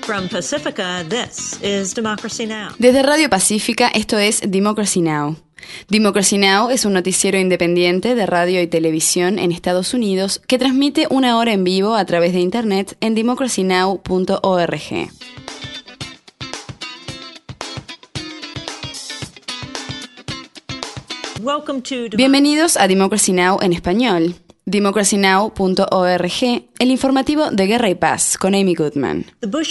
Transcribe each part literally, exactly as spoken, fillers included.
From Pacifica, this is Democracy Now! Desde Radio Pacífica, esto es Democracy Now! Democracy Now! Es un noticiero independiente de radio y televisión en Estados Unidos que transmite una hora en vivo a través de internet en democracy now punto org. Bienvenidos a Democracy Now! En español. democracy now punto org, el informativo de Guerra y Paz, con Amy Goodman.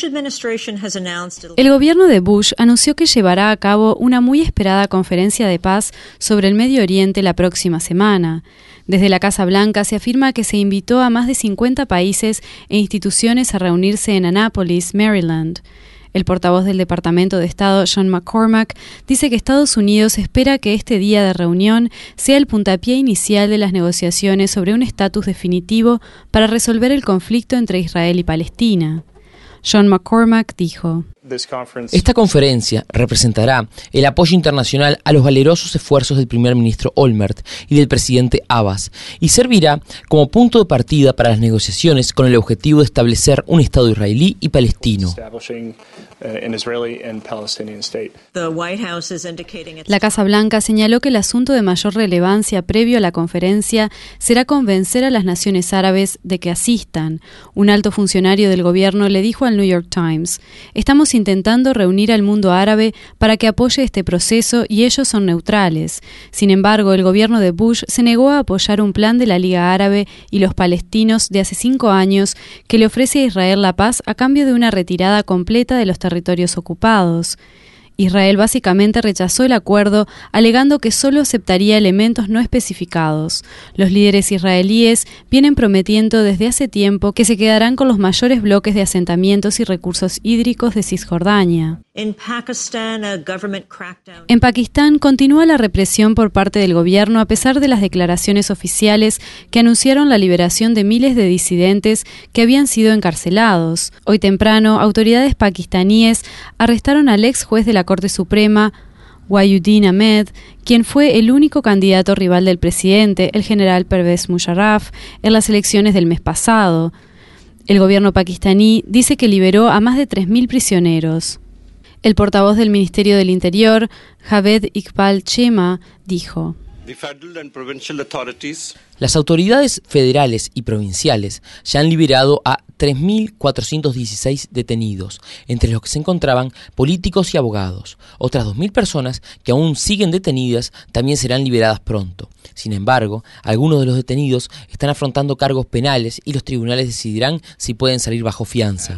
El gobierno de Bush anunció que llevará a cabo una muy esperada conferencia de paz sobre el Medio Oriente la próxima semana. Desde la Casa Blanca se afirma que se invitó a más de cincuenta países e instituciones a reunirse en Annapolis, Maryland. El portavoz del Departamento de Estado, John McCormack, dice que Estados Unidos espera que este día de reunión sea el puntapié inicial de las negociaciones sobre un estatus definitivo para resolver el conflicto entre Israel y Palestina. John McCormack dijo: Esta conferencia representará el apoyo internacional a los valerosos esfuerzos del primer ministro Olmert y del presidente Abbas y servirá como punto de partida para las negociaciones con el objetivo de establecer un Estado israelí y palestino. La Casa Blanca señaló que el asunto de mayor relevancia previo a la conferencia será convencer a las naciones árabes de que asistan. Un alto funcionario del gobierno le dijo al New York Times: Estamos intentando reunir al mundo árabe para que apoye este proceso y ellos son neutrales. Sin embargo, el gobierno de Bush se negó a apoyar un plan de la Liga Árabe y los palestinos de hace cinco años que le ofrece a Israel la paz a cambio de una retirada completa de los territorios ocupados. Israel básicamente rechazó el acuerdo, alegando que solo aceptaría elementos no especificados. Los líderes israelíes vienen prometiendo desde hace tiempo que se quedarán con los mayores bloques de asentamientos y recursos hídricos de Cisjordania. En Pakistán continúa la represión por parte del gobierno a pesar de las declaraciones oficiales que anunciaron la liberación de miles de disidentes que habían sido encarcelados. Hoy temprano, autoridades pakistaníes arrestaron al ex juez de la Corte Suprema, Wahyuddin Ahmed, quien fue el único candidato rival del presidente, el general Pervez Musharraf, en las elecciones del mes pasado. El gobierno pakistaní dice que liberó a más de tres mil prisioneros. El portavoz del Ministerio del Interior, Javed Iqbal Chema, dijo: Las autoridades federales y provinciales ya han liberado a tres mil cuatrocientos dieciséis detenidos, entre los que se encontraban políticos y abogados. Otras dos mil personas que aún siguen detenidas también serán liberadas pronto. Sin embargo, algunos de los detenidos están afrontando cargos penales y los tribunales decidirán si pueden salir bajo fianza.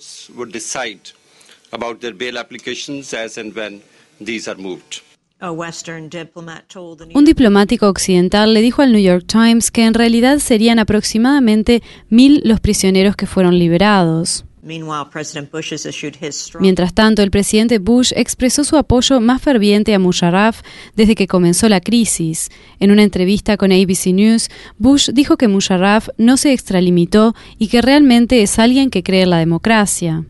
Un diplomático occidental le dijo al New York Times que en realidad serían aproximadamente mil los prisioneros que fueron liberados. Mientras tanto, el presidente Bush expresó su apoyo más ferviente a Musharraf desde que comenzó la crisis. En una entrevista con A B C News, Bush dijo que Musharraf no se extralimitó y que realmente es alguien que cree en la democracia.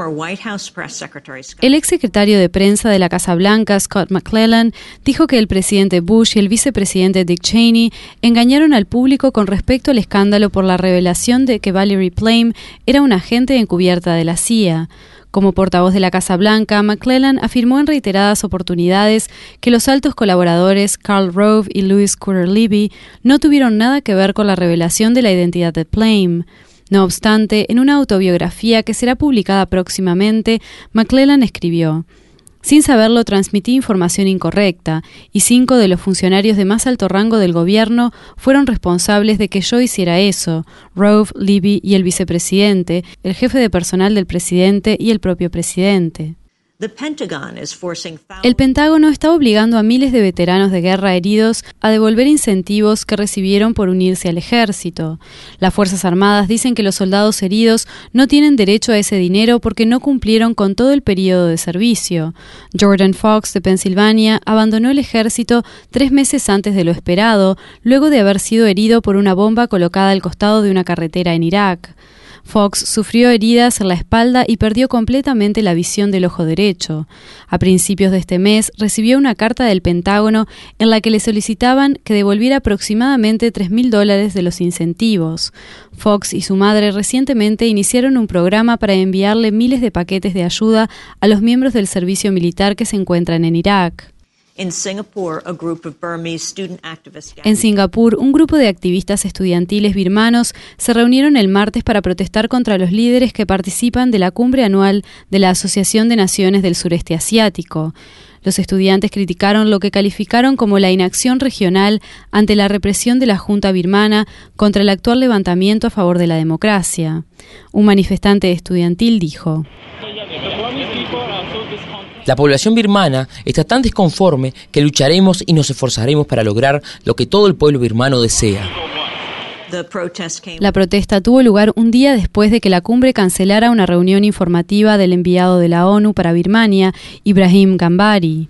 El ex secretario de prensa de la Casa Blanca, Scott McClellan, dijo que el presidente Bush y el vicepresidente Dick Cheney engañaron al público con respecto al escándalo por la revelación de que Valerie Plame era una agente encubierta de la C I A. Como portavoz de la Casa Blanca, McClellan afirmó en reiteradas oportunidades que los altos colaboradores Karl Rove y Louis Cooter-Levy no tuvieron nada que ver con la revelación de la identidad de Plame. No obstante, en una autobiografía que será publicada próximamente, McClellan escribió: Sin saberlo, transmití información incorrecta, y cinco de los funcionarios de más alto rango del gobierno fueron responsables de que yo hiciera eso: Rove, Levy y el vicepresidente, el jefe de personal del presidente y el propio presidente. El Pentágono está obligando a miles de veteranos de guerra heridos a devolver incentivos que recibieron por unirse al ejército. Las Fuerzas Armadas dicen que los soldados heridos no tienen derecho a ese dinero porque no cumplieron con todo el periodo de servicio. Jordan Fox, de Pensilvania, abandonó el ejército tres meses antes de lo esperado, luego de haber sido herido por una bomba colocada al costado de una carretera en Irak. Fox sufrió heridas en la espalda y perdió completamente la visión del ojo derecho. A principios de este mes recibió una carta del Pentágono en la que le solicitaban que devolviera aproximadamente tres mil dólares de los incentivos. Fox y su madre recientemente iniciaron un programa para enviarle miles de paquetes de ayuda a los miembros del servicio militar que se encuentran en Irak. En Singapur, a group of Burmese student activists... En Singapur, un grupo de activistas estudiantiles birmanos se reunieron el martes para protestar contra los líderes que participan de la cumbre anual de la Asociación de Naciones del Sureste Asiático. Los estudiantes criticaron lo que calificaron como la inacción regional ante la represión de la Junta birmana contra el actual levantamiento a favor de la democracia. Un manifestante estudiantil dijo: la población birmana está tan desconforme que lucharemos y nos esforzaremos para lograr lo que todo el pueblo birmano desea. La protesta tuvo lugar un día después de que la cumbre cancelara una reunión informativa del enviado de la ONU para Birmania, Ibrahim Gambari.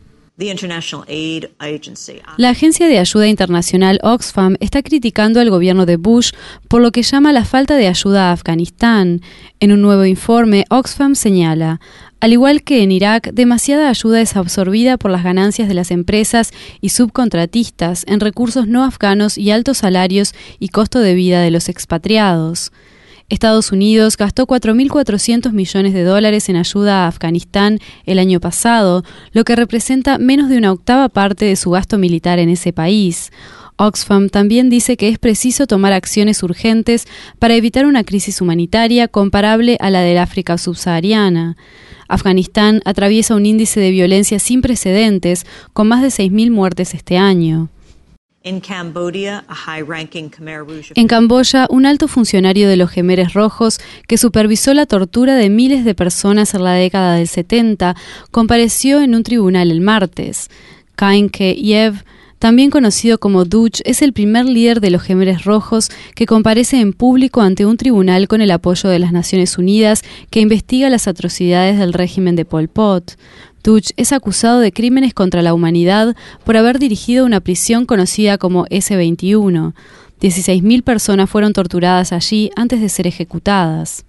La agencia de ayuda internacional Oxfam está criticando al gobierno de Bush por lo que llama la falta de ayuda a Afganistán. En un nuevo informe, Oxfam señala: al igual que en Irak, demasiada ayuda es absorbida por las ganancias de las empresas y subcontratistas en recursos no afganos y altos salarios y costo de vida de los expatriados. Estados Unidos gastó cuatro mil cuatrocientos millones de dólares en ayuda a Afganistán el año pasado, lo que representa menos de una octava parte de su gasto militar en ese país. Oxfam también dice que es preciso tomar acciones urgentes para evitar una crisis humanitaria comparable a la del África subsahariana. Afganistán atraviesa un índice de violencia sin precedentes, con más de seis mil muertes este año. En Camboya, a high-ranking Khmer Rouge... En Camboya, un alto funcionario de los Jemeres Rojos, que supervisó la tortura de miles de personas en la década del setenta, compareció en un tribunal el martes. Kain Ke Yev, también conocido como Duch, es el primer líder de los Jemeres Rojos que comparece en público ante un tribunal con el apoyo de las Naciones Unidas que investiga las atrocidades del régimen de Pol Pot. Duch es acusado de crímenes contra la humanidad por haber dirigido una prisión conocida como ese veintiuno. dieciséis mil personas fueron torturadas allí antes de ser ejecutadas.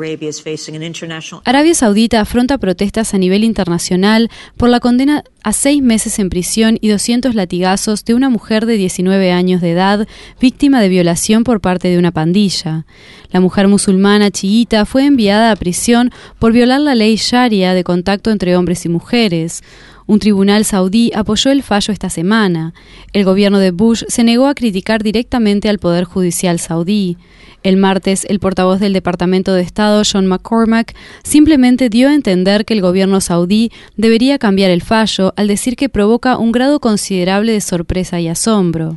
Arabia Saudita afronta protestas a nivel internacional por la condena a seis meses en prisión y doscientos latigazos de una mujer de diecinueve años de edad, víctima de violación por parte de una pandilla. La mujer musulmana chiita fue enviada a prisión por violar la ley Sharia de contacto entre hombres y mujeres. Un tribunal saudí apoyó el fallo esta semana. El gobierno de Bush se negó a criticar directamente al Poder Judicial saudí. El martes, el portavoz del Departamento de Estado, John McCormack, simplemente dio a entender que el gobierno saudí debería cambiar el fallo al decir que provoca un grado considerable de sorpresa y asombro.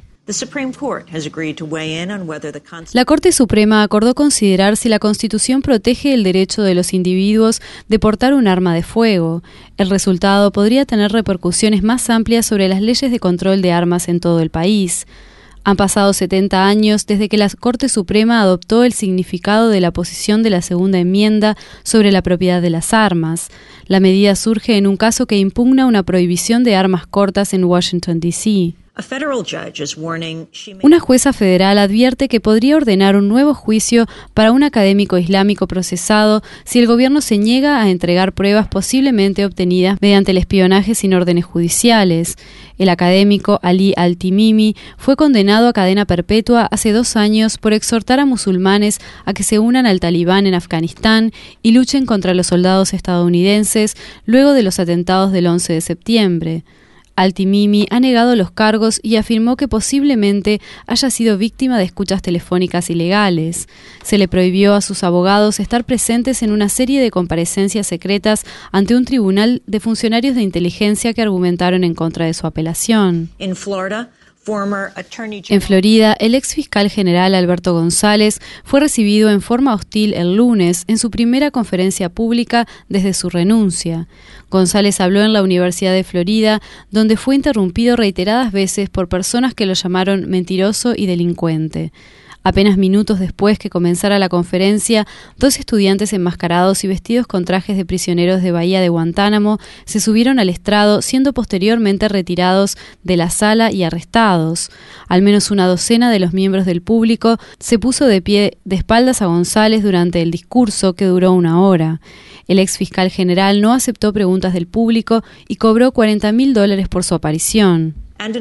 La Corte Suprema acordó considerar si la Constitución protege el derecho de los individuos de portar un arma de fuego. El resultado podría tener repercusiones más amplias sobre las leyes de control de armas en todo el país. Han pasado setenta años desde que la Corte Suprema adoptó el significado de la posición de la segunda enmienda sobre la propiedad de las armas. La medida surge en un caso que impugna una prohibición de armas cortas en Washington, D C Una jueza federal advierte que podría ordenar un nuevo juicio para un académico islámico procesado si el gobierno se niega a entregar pruebas posiblemente obtenidas mediante el espionaje sin órdenes judiciales. El académico Ali Al-Timimi fue condenado a cadena perpetua hace dos años por exhortar a musulmanes a que se unan al talibán en Afganistán y luchen contra los soldados estadounidenses luego de los atentados del once de septiembre. Al-Timimi ha negado los cargos y afirmó que posiblemente haya sido víctima de escuchas telefónicas ilegales. Se le prohibió a sus abogados estar presentes en una serie de comparecencias secretas ante un tribunal de funcionarios de inteligencia que argumentaron en contra de su apelación. En Florida, En Florida, el ex fiscal general Alberto González fue recibido en forma hostil el lunes en su primera conferencia pública desde su renuncia. González habló en la Universidad de Florida, donde fue interrumpido reiteradas veces por personas que lo llamaron mentiroso y delincuente. Apenas minutos después que comenzara la conferencia, dos estudiantes enmascarados y vestidos con trajes de prisioneros de Bahía de Guantánamo se subieron al estrado, siendo posteriormente retirados de la sala y arrestados. Al menos una docena de los miembros del público se puso de pie de espaldas a González durante el discurso, que duró una hora. El ex fiscal general no aceptó preguntas del público y cobró cuarenta mil dólares por su aparición.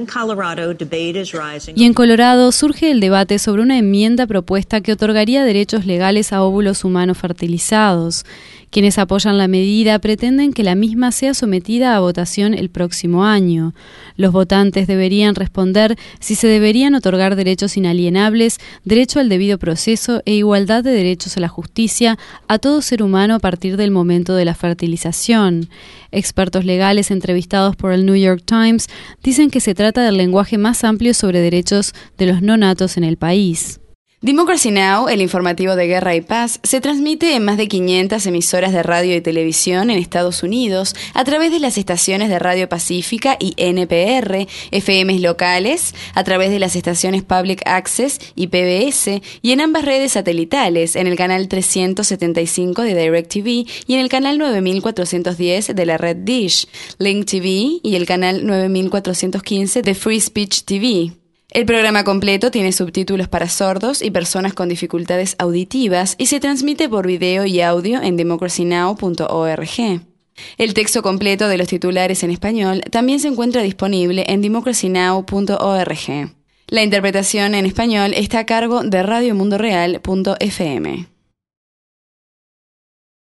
Y en Colorado surge el debate sobre una enmienda propuesta que otorgaría derechos legales a óvulos humanos fertilizados. Quienes apoyan la medida pretenden que la misma sea sometida a votación el próximo año. Los votantes deberían responder si se deberían otorgar derechos inalienables, derecho al debido proceso e igualdad de derechos a la justicia a todo ser humano a partir del momento de la fertilización. Expertos legales entrevistados por el New York Times dicen que se trata del lenguaje más amplio sobre derechos de los no natos en el país. Democracy Now!, el informativo de Guerra y Paz, se transmite en más de quinientas emisoras de radio y televisión en Estados Unidos a través de las estaciones de Radio Pacífica y N P R, F Ms locales, a través de las estaciones Public Access y P B S, y en ambas redes satelitales, en el canal trescientos setenta y cinco de DirecTV y en el canal nueve mil cuatrocientos diez de la red Dish, Link T V y el canal nueve mil cuatrocientos quince de Free Speech T V. El programa completo tiene subtítulos para sordos y personas con dificultades auditivas y se transmite por video y audio en democracy now punto org. El texto completo de los titulares en español también se encuentra disponible en democracy now punto org. La interpretación en español está a cargo de radio mundo real punto f m.